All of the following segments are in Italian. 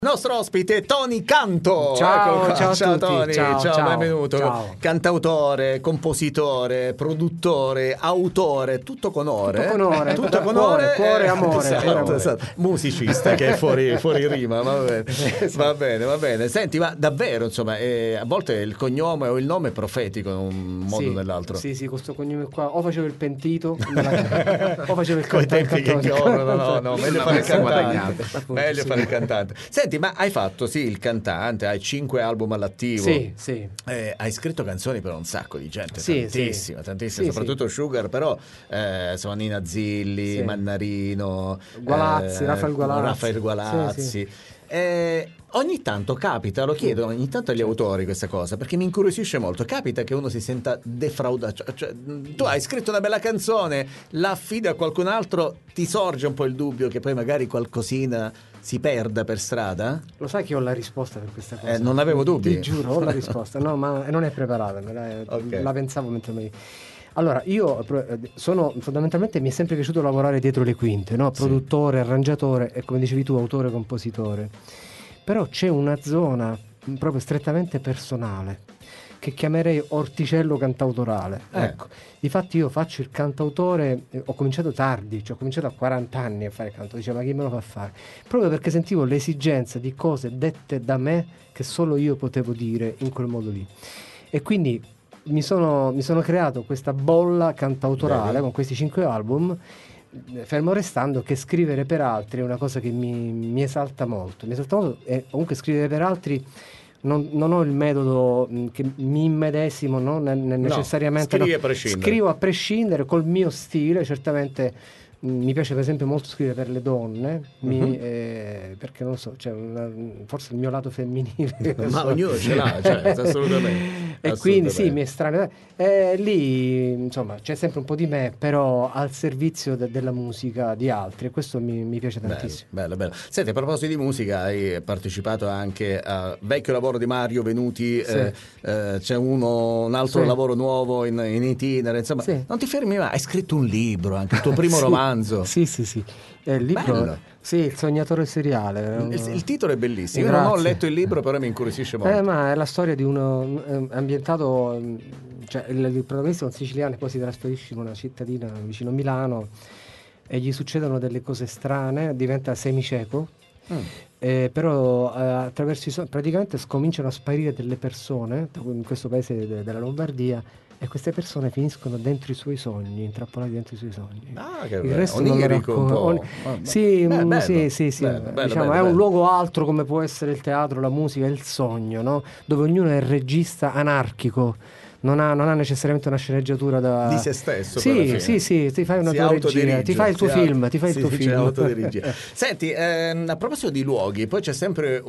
Nostro ospite Tony Canto. Ciao, ciao a ciao tutti. Tony, ciao, benvenuto. Ciao. Cantautore, compositore, produttore, autore, tutto con ore. Tutto con ore, tutto con cuore, cuore, amore. Esatto, esatto. Musicista che è fuori rima, va bene. Va bene, va bene. Senti, ma davvero, insomma, a volte il cognome o il nome è profetico in un modo o nell'altro. Sì, questo cognome qua, o facevo il pentito, o facevo il Coi cantante. tempi che corrono, no, meglio fare il cantante. Appunto, Meglio sì. fare il cantante. Senti, ma hai fatto, sì, il cantante, hai 5 album all'attivo. Sì. Hai scritto canzoni per un sacco di gente, Sì, tantissime, sì, soprattutto Sugar, però insomma Nina Zilli, Sì. Mannarino, Gualazzi, Raffaele Gualazzi. Sì. Ogni tanto capita, lo chiedo ogni tanto agli autori questa cosa, perché mi incuriosisce molto. Capita che uno si senta defraudato, cioè, tu hai scritto una bella canzone, la affidi a qualcun altro, ti sorge un po' il dubbio che poi magari qualcosina si perda per strada? Lo sai che ho la risposta per questa cosa? Non avevo dubbi. Ti giuro, ho la risposta. No, ma non è preparata, Okay. la pensavo mentre mi... Allora, io fondamentalmente mi è sempre piaciuto lavorare dietro le quinte, no? Produttore, arrangiatore e, come dicevi tu, autore, compositore. Però c'è una zona proprio strettamente personale che chiamerei orticello cantautorale. Ecco, difatti io faccio il cantautore, ho cominciato tardi, cioè ho cominciato a 40 anni a fare canto, dicevo ma chi me lo fa fare? Proprio perché sentivo l'esigenza di cose dette da me che solo io potevo dire in quel modo lì. E quindi mi sono creato questa bolla cantautorale con questi 5 album, fermo restando che scrivere per altri è una cosa che mi esalta molto. E comunque scrivere per altri non ho il metodo che mi immedesimo, no? Necessariamente. Scrivi a prescindere. Scrivo a prescindere col mio stile, certamente. Mi piace per esempio molto scrivere per le donne, perché non so, c'è forse il mio lato femminile. Ma ognuno ce l'ha, cioè, assolutamente. E quindi sì, mi è strano. Lì insomma c'è sempre un po' di me, però al servizio della musica di altri, e questo mi piace tantissimo. Bello. Senti, a proposito di musica, hai partecipato anche a vecchio lavoro di Mario Venuti, c'è un altro lavoro nuovo in itinere, insomma, non ti fermi mai, hai scritto un libro, anche il tuo primo romanzo. Sì. Il libro, bello. sì, Il sognatore seriale. Il titolo è bellissimo. Io non ho letto il libro, però mi incuriosisce molto. Ma è la storia di uno ambientato, cioè il protagonista è un siciliano, poi si trasferisce in una cittadina vicino a Milano e gli succedono delle cose strane, diventa semicieco. Però attraverso praticamente scominciano a sparire delle persone in questo paese della Lombardia, e queste persone finiscono dentro i suoi sogni, intrappolati dentro i suoi sogni. Che il resto onirico un po'. Sì. Bello, Diciamo, è un luogo altro, come può essere il teatro, la musica, il sogno, no? Dove ognuno è il regista anarchico. Non ha necessariamente una sceneggiatura di se stesso. Sì, ti fai una tua regia, ti fai il tuo film, autodirige. Senti, a proposito di luoghi, poi c'è sempre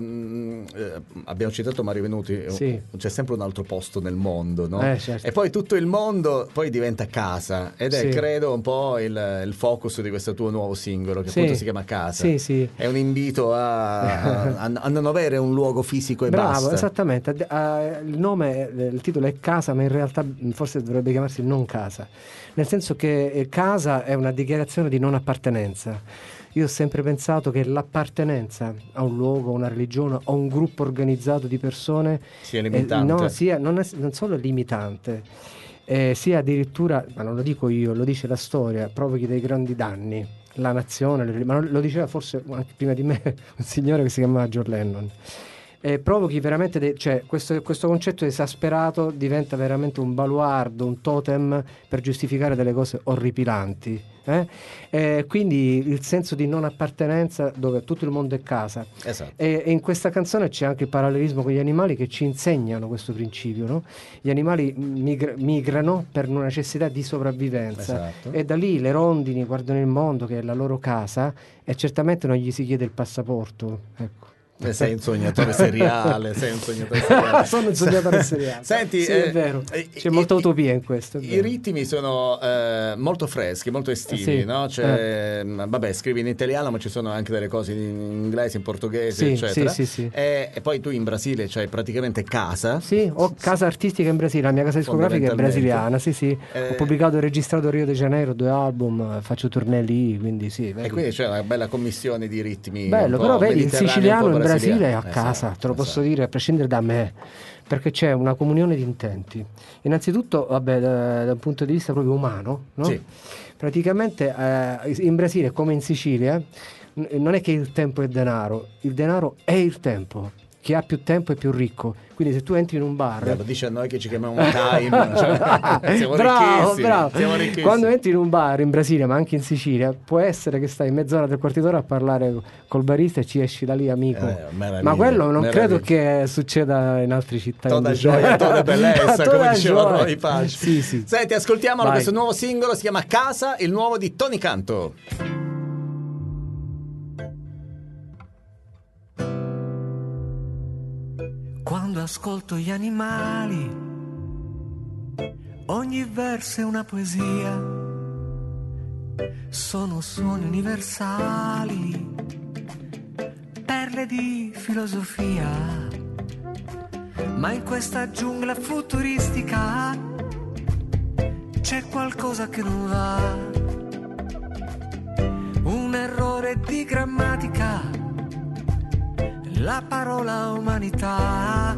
abbiamo citato Mario Venuti, c'è sempre un altro posto nel mondo, no? Certo. E poi tutto il mondo poi diventa casa, ed è credo un po' il focus di questo tuo nuovo singolo, che appunto si chiama Casa. Sì. È un invito a non avere un luogo fisico e basta. Bravo, esattamente. Il titolo è Casa, ma in realtà forse dovrebbe chiamarsi Non Casa, nel senso che casa è una dichiarazione di non appartenenza. Io ho sempre pensato che l'appartenenza a un luogo, a una religione, a un gruppo organizzato di persone sia limitante. Non solo limitante, sia addirittura, ma non lo dico io, lo dice la storia, provochi dei grandi danni. La nazione, ma lo diceva forse anche prima di me un signore che si chiamava John Lennon. Provochi veramente questo concetto esasperato diventa veramente un baluardo, un totem per giustificare delle cose orripilanti, quindi il senso di non appartenenza, dove tutto il mondo è casa. Esatto. E in questa canzone c'è anche il parallelismo con gli animali che ci insegnano questo principio, no? Gli animali migrano per una necessità di sopravvivenza, e da lì le rondini guardano il mondo che è la loro casa, e certamente non gli si chiede il passaporto, ecco. Sei un sognatore seriale, Sono un sognatore seriale. Senti, sì, è vero, c'è molta utopia in questo. I ritmi sono molto freschi, molto estivi, sì, no? Vabbè, scrivi in italiano, ma ci sono anche delle cose in inglese, in portoghese, eccetera. Sì. E poi tu in Brasile c'hai praticamente casa. Sì, ho casa artistica in Brasile, la mia casa discografica è brasiliana, sì. Ho pubblicato e registrato a Rio de Janeiro 2 album, faccio tournée lì, quindi sì. E quindi c'è una bella commissione di ritmi. Bello, però vedi, il siciliano in Brasile è a casa, esatto, te lo posso dire, a prescindere da me, perché c'è una comunione di intenti. Innanzitutto, vabbè, da un punto di vista proprio umano, no? Sì. Praticamente in Brasile, come in Sicilia, non è che il tempo è denaro, il denaro è il tempo. Chi ha più tempo è più ricco. Quindi se tu entri in un bar, lo dice a noi che ci chiamiamo time, siamo bravo. Siamo ricchissimi. Quando entri in un bar in Brasile, ma anche in Sicilia, può essere che stai mezz'ora del quarto d'ora a parlare col barista e ci esci da lì amico. Ma quello non credo che succeda in altre città. Toda gioia, toda bellezza, come dicevano Roy Pace. Sì. Senti, ascoltiamolo. Questo nuovo singolo si chiama Casa, il nuovo di Tony Canto. Quando ascolto gli animali, ogni verso è una poesia, sono suoni universali, perle di filosofia, ma in questa giungla futuristica c'è qualcosa che non va, un errore di grammatica, la parola umanità.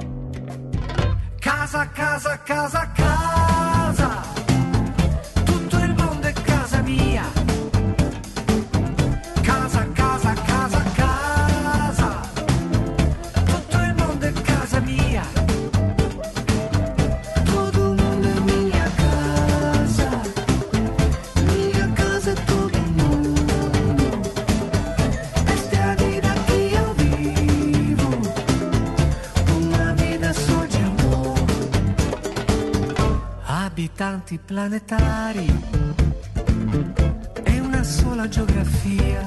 Casa, casa, casa, casa, tutto il mondo è casa mia. Casa, casa, casa, casa, tutto il mondo è casa mia. Todo il mondo è mia casa è todo il mondo. Questa è la vita che io vivo, una vita sua di amore. Abitanti planetari e una sola geografia,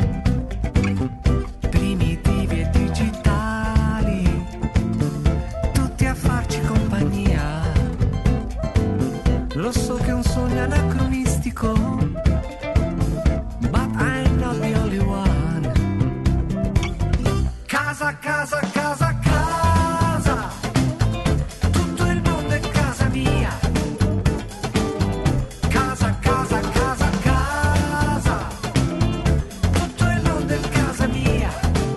primitivi e digitali, tutti a farci compagnia. Lo so che è un sogno anacronistico, but I'm not the only one. Casa, casa, casa, casa, tutto il mondo è casa mia. Casa, casa, casa, casa, tutto il mondo è casa mia.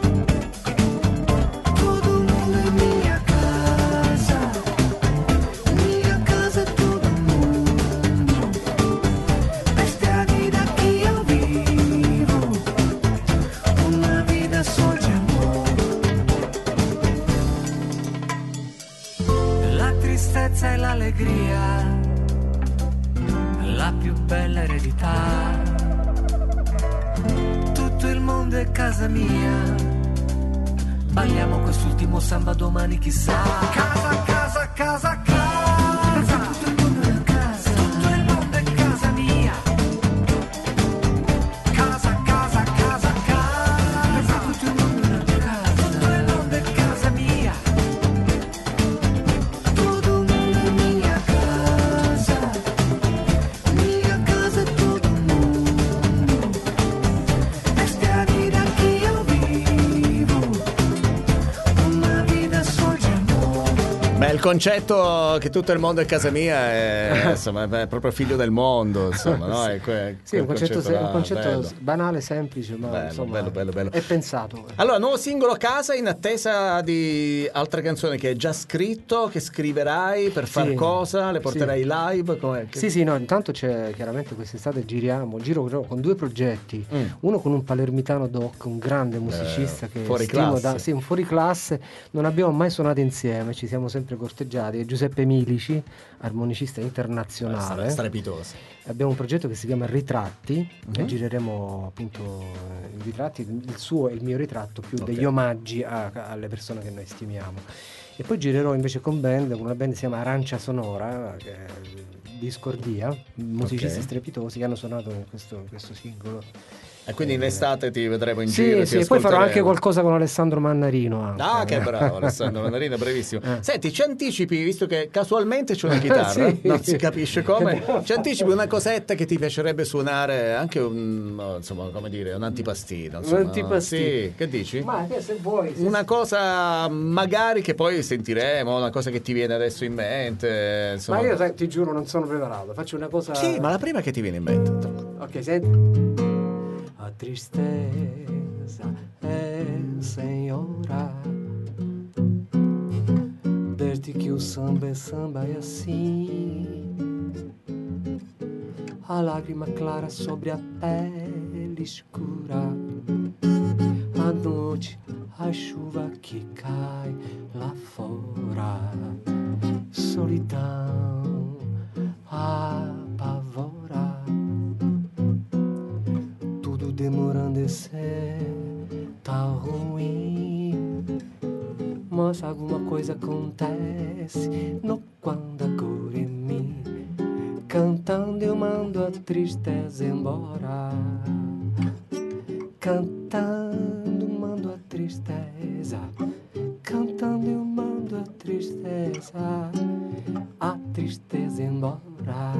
Todo il mondo è mia casa è todo il mondo. Questa è la vita che io vivo, una vita sua di amore. La tristezza e l'allegria, la più bella eredità. Tutto il mondo è casa mia, balliamo quest'ultimo samba domani chissà. Casa, casa, casa, casa, tutto il mondo è casa, tutto il mondo è casa mia. Casa, casa, casa, casa, tutto il mondo è casa, tutto il mondo è casa mia. Todo il mondo è mia casa è todo il mondo. Questa è la vita che io vivo, una vita sua di amore. Beh, il concetto che tutto il mondo è casa mia è, insomma, è proprio figlio del mondo, insomma, no? Sì, un concetto bello. banale, semplice, ma Bello, insomma bello. è pensato. Allora, nuovo singolo Casa, in attesa di altre canzoni che hai già scritto, che scriverai per far cosa? Le porterai live? Com'è? Sì, no, intanto c'è chiaramente quest'estate giro con 2 progetti, uno con un palermitano doc, un grande musicista che fuori stimo classe. un fuori classe, non abbiamo mai suonato insieme, ci siamo sempre corteggiati, è Giuseppe Milici, armonicista internazionale. Strepitoso. Abbiamo un progetto che si chiama Ritratti e gireremo appunto i ritratti, il suo e il mio ritratto, più degli omaggi alle persone che noi stimiamo. E poi girerò invece con una band che si chiama Arancia Sonora, che è Discordia, musicisti strepitosi che hanno suonato questo singolo. E quindi in estate ti vedremo in giro. Sì, poi farò anche qualcosa con Alessandro Mannarino. Ah, che bravo, Alessandro Mannarino, brevissimo. Senti, ci anticipi, visto che casualmente c'è una chitarra, Sì. non si capisce come, ci anticipi una cosetta che ti piacerebbe suonare, anche insomma, come dire, un antipastino. Insomma, Un antipastino. Sì, che dici? Ma che se vuoi. Una cosa magari che poi sentiremo, una cosa che ti viene adesso in mente. Insomma. Ma io sai, ti giuro non sono preparato. Faccio una cosa. Sì, ma la prima che ti viene in mente. Ok, senti. A tristeza senhora, desde que o samba é assim, a lágrima clara sobre a pele escura, a noite, a chuva que cai lá fora, solidão apavora. Demorando a ser tá ruim, mas alguma coisa acontece no quando agora em mim. Cantando eu mando a tristeza embora, cantando mando a tristeza, cantando eu mando a tristeza embora.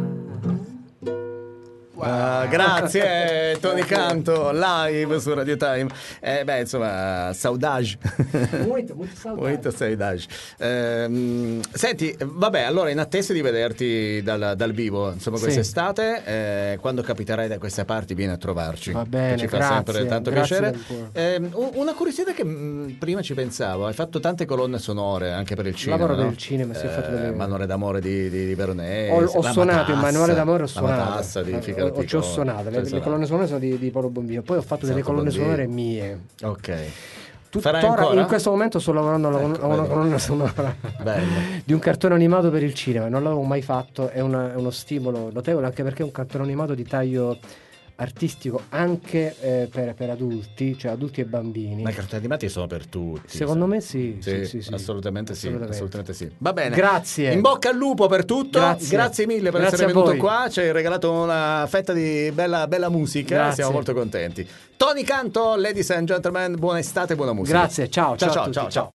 Grazie Tony Canto live su Radio Time. Beh, insomma, saudade. Muito saudade. Muito saudade. Senti, vabbè, allora in attesa di vederti dal vivo, insomma, quest'estate, quando capiterai da queste parti vieni a trovarci. Va bene, che ci fa grazie, sempre tanto grazie piacere. Una curiosità che prima ci pensavo, hai fatto tante colonne sonore anche per il cinema. Lavoro no? per il cinema, si è fatto delle... Manuale d'amore di Veronese. Ho suonato il Manuale d'amore, ho suonato. La Matassa di Ficartico. Ci ho suonato, le colonne sonore sono di Paolo Bombino, poi ho fatto delle colonne sonore mie. Ok. Tuttora in questo momento sto lavorando a una colonna sonora di un cartone animato per il cinema, non l'avevo mai fatto, è uno stimolo notevole, anche perché è un cartone animato di taglio artistico anche per adulti, cioè adulti e bambini. Ma i cartoni animati sono per tutti. Secondo me sì. Assolutamente sì. Va bene. Grazie. In bocca al lupo per tutto. Grazie mille per essere venuto qua. Ci hai regalato una fetta di bella musica. Grazie. Siamo molto contenti. Tony Canto, ladies and gentlemen, buona estate, buona musica. Grazie, ciao. Ciao.